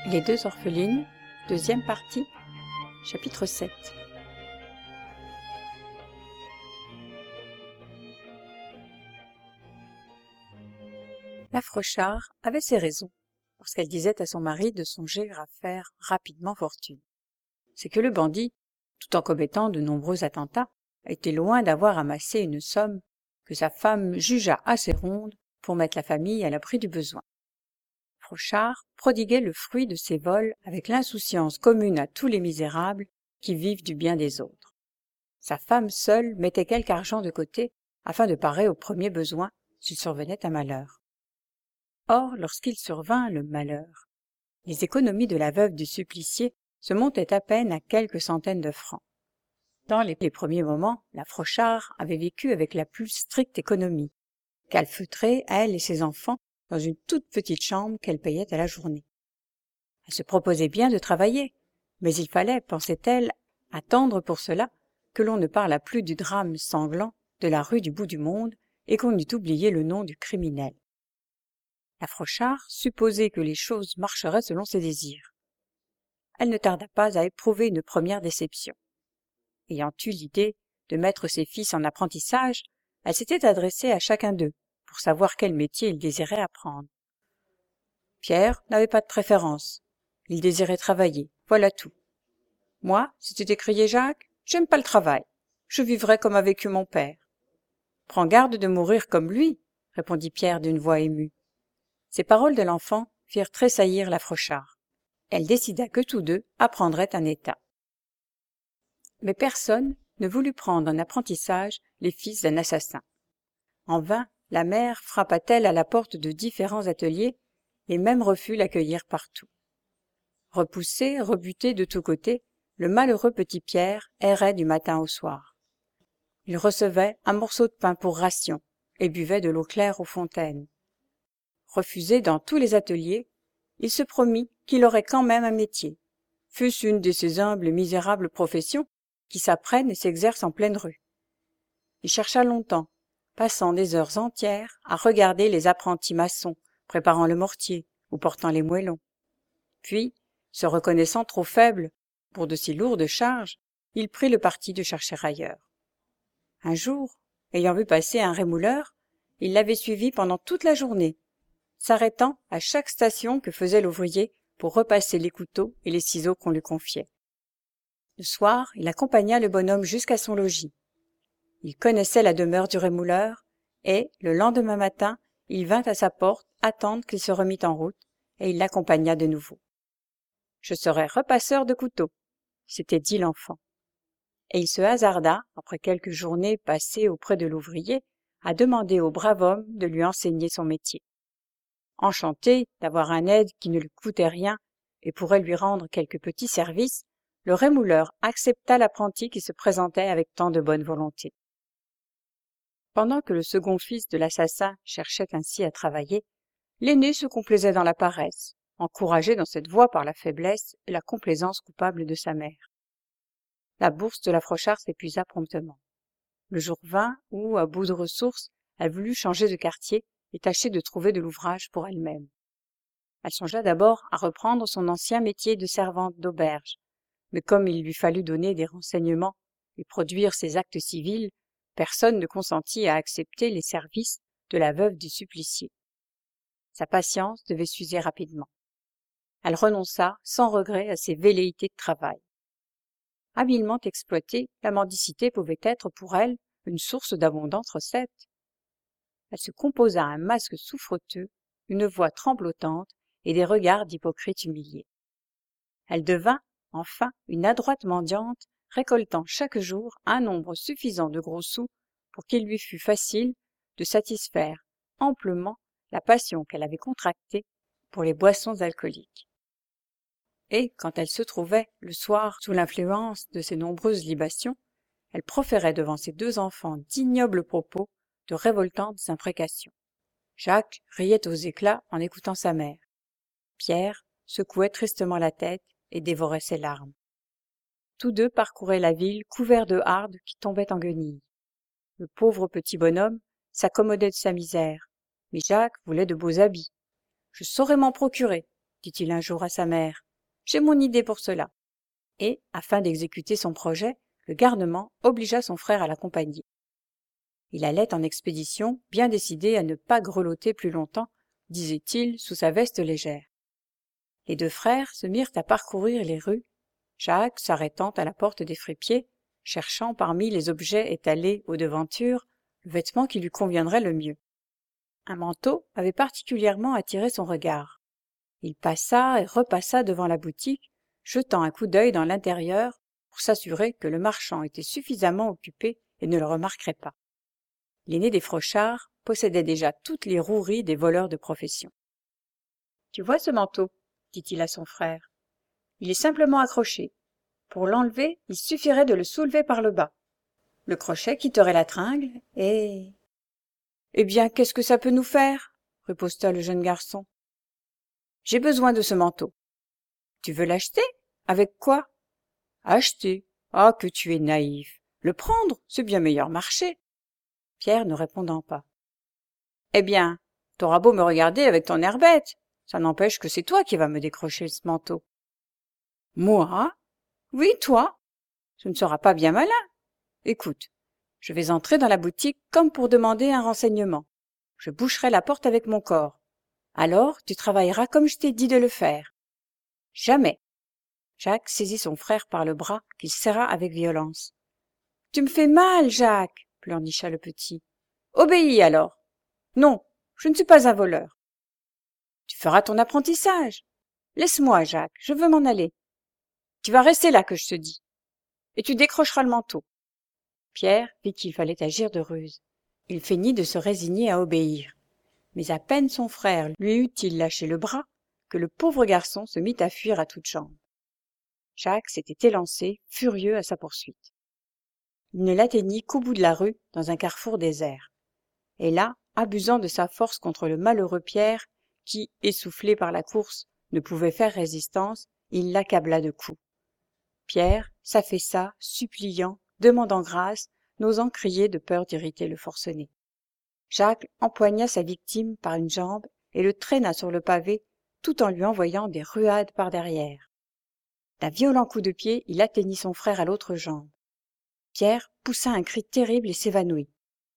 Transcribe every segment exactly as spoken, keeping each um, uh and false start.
Les deux orphelines, deuxième partie, chapitre sept. La Frochard avait ses raisons, lorsqu'elle disait à son mari de songer à faire rapidement fortune. C'est que le bandit, tout en commettant de nombreux attentats, était loin d'avoir amassé une somme que sa femme jugea assez ronde pour mettre la famille à l'abri du besoin. Frochard prodiguait le fruit de ses vols avec l'insouciance commune à tous les misérables qui vivent du bien des autres. Sa femme seule mettait quelque argent de côté afin de parer au premier besoin s'il survenait un malheur. Or, lorsqu'il survint le malheur, les économies de la veuve du supplicié se montaient à peine à quelques centaines de francs. Dans les premiers moments, la Frochard avait vécu avec la plus stricte économie, calfeutrée, elle et ses enfants, dans une toute petite chambre qu'elle payait à la journée. Elle se proposait bien de travailler, mais il fallait, pensait-elle, attendre pour cela que l'on ne parlât plus du drame sanglant de la rue du bout du monde et qu'on eût oublié le nom du criminel. La Frochard supposait que les choses marcheraient selon ses désirs. Elle ne tarda pas à éprouver une première déception. Ayant eu l'idée de mettre ses fils en apprentissage, elle s'était adressée à chacun d'eux pour savoir quel métier il désirait apprendre. Pierre n'avait pas de préférence. Il désirait travailler, voilà tout. Moi, s'était écrié Jacques, j'aime pas le travail. Je vivrai comme a vécu mon père. Prends garde de mourir comme lui, répondit Pierre d'une voix émue. Ces paroles de l'enfant firent tressaillir la Frochard. Elle décida que tous deux apprendraient un état. Mais personne ne voulut prendre en apprentissage les fils d'un assassin. En vain, la mère frappa-t-elle à la porte de différents ateliers, les mêmes refus l'accueillirent partout. Repoussé, rebuté de tous côtés, le malheureux petit Pierre errait du matin au soir. Il recevait un morceau de pain pour ration et buvait de l'eau claire aux fontaines. Refusé dans tous les ateliers, il se promit qu'il aurait quand même un métier, fût-ce une de ces humbles et misérables professions qui s'apprennent et s'exercent en pleine rue. Il chercha longtemps, passant des heures entières à regarder les apprentis maçons préparant le mortier ou portant les moellons. Puis, se reconnaissant trop faible pour de si lourdes charges, il prit le parti de chercher ailleurs. Un jour, ayant vu passer un rémouleur, il l'avait suivi pendant toute la journée, s'arrêtant à chaque station que faisait l'ouvrier pour repasser les couteaux et les ciseaux qu'on lui confiait. Le soir, il accompagna le bonhomme jusqu'à son logis. Il connaissait la demeure du rémouleur, et, le lendemain matin, il vint à sa porte attendre qu'il se remît en route, et il l'accompagna de nouveau. « Je serai repasseur de couteaux », s'était dit l'enfant. Et il se hasarda, après quelques journées passées auprès de l'ouvrier, à demander au brave homme de lui enseigner son métier. Enchanté d'avoir un aide qui ne lui coûtait rien et pourrait lui rendre quelques petits services, le rémouleur accepta l'apprenti qui se présentait avec tant de bonne volonté. Pendant que le second fils de l'assassin cherchait ainsi à travailler, l'aîné se complaisait dans la paresse, encouragé dans cette voie par la faiblesse et la complaisance coupable de sa mère. La bourse de la Frochard s'épuisa promptement. Le jour vint où, à bout de ressources, elle voulut changer de quartier et tâcher de trouver de l'ouvrage pour elle-même. Elle songea d'abord à reprendre son ancien métier de servante d'auberge, mais comme il lui fallut donner des renseignements et produire ses actes civils, personne ne consentit à accepter les services de la veuve du supplicié. Sa patience devait s'user rapidement. Elle renonça sans regret à ses velléités de travail. Habilement exploitée, la mendicité pouvait être pour elle une source d'abondantes recettes. Elle se composa un masque souffreteux, une voix tremblotante et des regards d'hypocrite humiliés. Elle devint, enfin, une adroite mendiante, récoltant chaque jour un nombre suffisant de gros sous pour qu'il lui fût facile de satisfaire amplement la passion qu'elle avait contractée pour les boissons alcooliques. Et, quand elle se trouvait, le soir, sous l'influence de ces nombreuses libations, elle proférait devant ses deux enfants d'ignobles propos, de révoltantes imprécations. Jacques riait aux éclats en écoutant sa mère. Pierre secouait tristement la tête et dévorait ses larmes. Tous deux parcouraient la ville couverts de hardes qui tombaient en guenilles. Le pauvre petit bonhomme s'accommodait de sa misère, mais Jacques voulait de beaux habits. « Je saurai m'en procurer », dit-il un jour à sa mère. « J'ai mon idée pour cela. » Et, afin d'exécuter son projet, le garnement obligea son frère à l'accompagner. Il allait en expédition, bien décidé à ne pas grelotter plus longtemps, disait-il sous sa veste légère. Les deux frères se mirent à parcourir les rues, Jacques s'arrêtant à la porte des fripiers, cherchant parmi les objets étalés aux devantures le vêtement qui lui conviendrait le mieux. Un manteau avait particulièrement attiré son regard. Il passa et repassa devant la boutique, jetant un coup d'œil dans l'intérieur pour s'assurer que le marchand était suffisamment occupé et ne le remarquerait pas. L'aîné des Frochards possédait déjà toutes les roueries des voleurs de profession. « Tu vois ce manteau ?» dit-il à son frère. « Il est simplement accroché. Pour l'enlever, il suffirait de le soulever par le bas. Le crochet quitterait la tringle et... »« Eh bien, qu'est-ce que ça peut nous faire ?» riposta le jeune garçon. « J'ai besoin de ce manteau. »« Tu veux l'acheter ? Avec quoi ?»« Acheter ? Ah, que tu es naïf. Le prendre, c'est bien meilleur marché. » Pierre ne répondant pas. « Eh bien, t'auras beau me regarder avec ton air bête, ça n'empêche que c'est toi qui vas me décrocher ce manteau. »« Moi ? Oui, toi. Ce ne sera pas bien malin. Écoute, je vais entrer dans la boutique comme pour demander un renseignement. Je boucherai la porte avec mon corps. Alors, tu travailleras comme je t'ai dit de le faire. »« Jamais. » Jacques saisit son frère par le bras qu'il serra avec violence. « Tu me fais mal, Jacques, pleurnicha le petit. « Obéis alors. Non, je ne suis pas un voleur. Tu feras ton apprentissage. Laisse-moi, Jacques, je veux m'en aller. Tu vas rester là que je te dis. Et tu décrocheras le manteau. » Pierre vit qu'il fallait agir de ruse. Il feignit de se résigner à obéir. Mais à peine son frère lui eut-il lâché le bras que le pauvre garçon se mit à fuir à toutes jambes. Jacques s'était élancé, furieux à sa poursuite. Il ne l'atteignit qu'au bout de la rue, dans un carrefour désert. Et là, abusant de sa force contre le malheureux Pierre, qui, essoufflé par la course, ne pouvait faire résistance, il l'accabla de coups. Pierre s'affaissa, suppliant, demandant grâce, n'osant crier de peur d'irriter le forcené. Jacques empoigna sa victime par une jambe et le traîna sur le pavé, tout en lui envoyant des ruades par derrière. D'un violent coup de pied, il atteignit son frère à l'autre jambe. Pierre poussa un cri terrible et s'évanouit.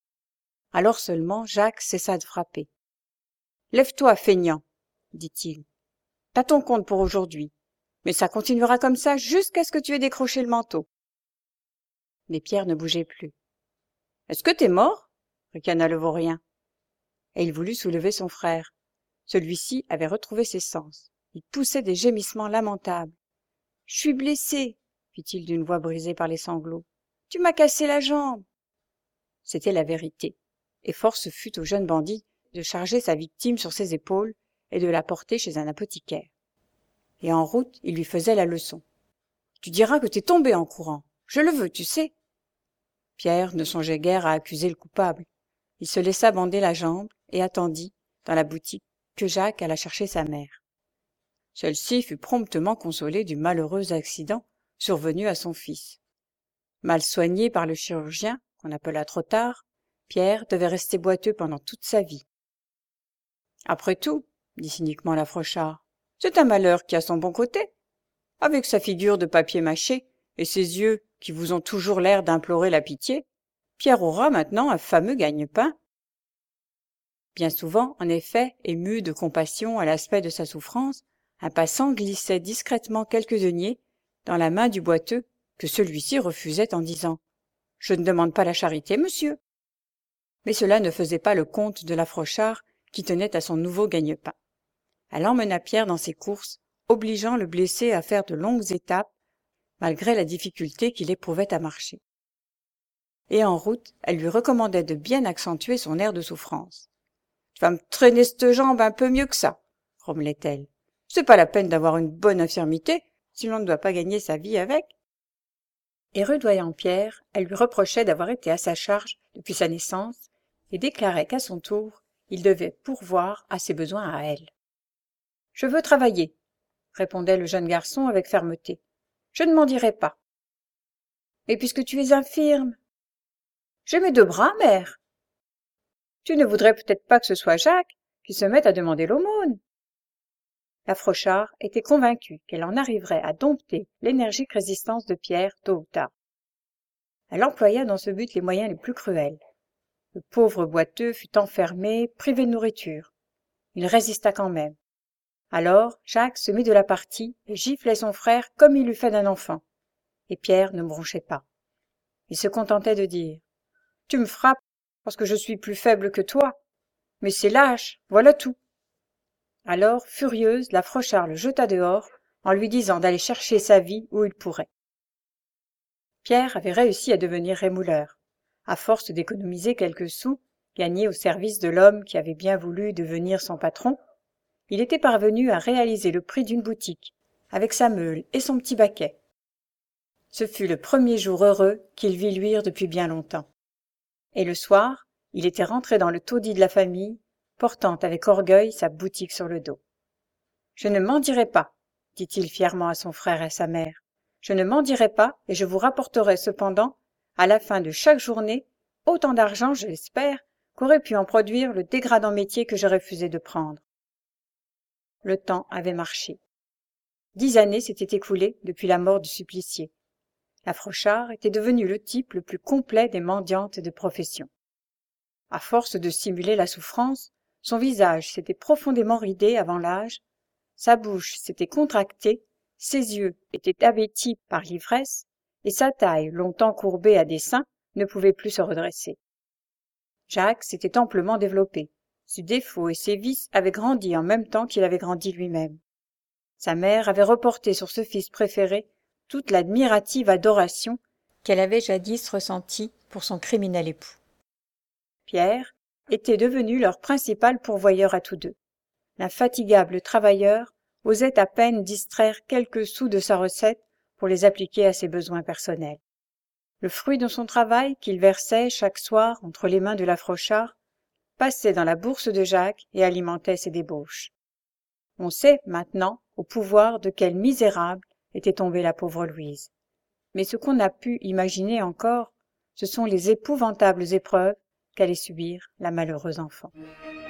Alors seulement Jacques cessa de frapper. « Lève-toi, feignant, » dit-il. « T'as ton compte pour aujourd'hui, mais ça continuera comme ça jusqu'à ce que tu aies décroché le manteau. » Mais Pierre ne bougeait plus. « Est-ce que t'es mort ?» ricana le vaurien. Et il voulut soulever son frère. Celui-ci avait retrouvé ses sens. Il poussait des gémissements lamentables. « Je suis blessé, » fit-il d'une voix brisée par les sanglots. « Tu m'as cassé la jambe. » C'était la vérité, et force fut au jeune bandit de charger sa victime sur ses épaules et de la porter chez un apothicaire. Et en route, il lui faisait la leçon. « Tu diras que t'es tombé en courant. Je le veux, tu sais. » Pierre ne songeait guère à accuser le coupable. Il se laissa bander la jambe et attendit, dans la boutique, que Jacques alla chercher sa mère. Celle-ci fut promptement consolée du malheureux accident survenu à son fils. Mal soigné par le chirurgien, qu'on appela trop tard, Pierre devait rester boiteux pendant toute sa vie. « Après tout, » dit cyniquement Lafrochard, « c'est un malheur qui a son bon côté. Avec sa figure de papier mâché et ses yeux qui vous ont toujours l'air d'implorer la pitié, Pierre aura maintenant un fameux gagne-pain. » Bien souvent, en effet, ému de compassion à l'aspect de sa souffrance, un passant glissait discrètement quelques deniers dans la main du boiteux que celui-ci refusait en disant « Je ne demande pas la charité, monsieur. » Mais cela ne faisait pas le compte de Lafrochard qui tenait à son nouveau gagne-pain. Elle emmena Pierre dans ses courses, obligeant le blessé à faire de longues étapes, malgré la difficulté qu'il éprouvait à marcher. Et en route, elle lui recommandait de bien accentuer son air de souffrance. « Tu vas me traîner cette jambe un peu mieux que ça, » grommelait-elle. « C'est pas la peine d'avoir une bonne infirmité si l'on ne doit pas gagner sa vie avec. » Et rudoyant Pierre, elle lui reprochait d'avoir été à sa charge depuis sa naissance et déclarait qu'à son tour, il devait pourvoir à ses besoins à elle. « Je veux travailler, » répondait le jeune garçon avec fermeté. « Je ne m'en dirai pas. »« Et puisque tu es infirme ?»« J'ai mes deux bras, mère. »« Tu ne voudrais peut-être pas que ce soit Jacques qui se mette à demander l'aumône. » Frochard était convaincue qu'elle en arriverait à dompter l'énergique résistance de Pierre tôt ou tard. Elle employa dans ce but les moyens les plus cruels. Le pauvre boiteux fut enfermé, privé de nourriture. Il résista quand même. Alors Jacques se mit de la partie et giflait son frère comme il eût fait d'un enfant. Et Pierre ne bronchait pas. Il se contentait de dire « Tu me frappes parce que je suis plus faible que toi. Mais c'est lâche, voilà tout. » Alors, furieuse, la Frochard le jeta dehors en lui disant d'aller chercher sa vie où il pourrait. Pierre avait réussi à devenir rémouleur. À force d'économiser quelques sous, gagnés au service de l'homme qui avait bien voulu devenir son patron, il était parvenu à réaliser le prix d'une boutique, avec sa meule et son petit baquet. Ce fut le premier jour heureux qu'il vit luire depuis bien longtemps. Et le soir, il était rentré dans le taudis de la famille, portant avec orgueil sa boutique sur le dos. « Je ne m'en dirai pas, dit-il fièrement à son frère et à sa mère. Je ne m'en dirai pas et je vous rapporterai cependant, à la fin de chaque journée, autant d'argent, je l'espère, qu'aurait pu en produire le dégradant métier que je refusais de prendre. » Le temps avait marché. Dix années s'étaient écoulées depuis la mort du supplicié. La Frochard était devenue le type le plus complet des mendiantes de profession. À force de simuler la souffrance, son visage s'était profondément ridé avant l'âge, sa bouche s'était contractée, ses yeux étaient abétis par l'ivresse, et sa taille, longtemps courbée à dessein, ne pouvait plus se redresser. Jacques s'était amplement développé. Ses défauts et ses vices avaient grandi en même temps qu'il avait grandi lui-même. Sa mère avait reporté sur ce fils préféré toute l'admirative adoration qu'elle avait jadis ressentie pour son criminel époux. Pierre était devenu leur principal pourvoyeur à tous deux. L'infatigable travailleur osait à peine distraire quelques sous de sa recette pour les appliquer à ses besoins personnels. Le fruit de son travail, qu'il versait chaque soir entre les mains de la Frochard, passait dans la bourse de Jacques et alimentait ses débauches. On sait maintenant au pouvoir de quel misérable était tombée la pauvre Louise. Mais ce qu'on a pu imaginer encore, ce sont les épouvantables épreuves qu'allait subir la malheureuse enfant.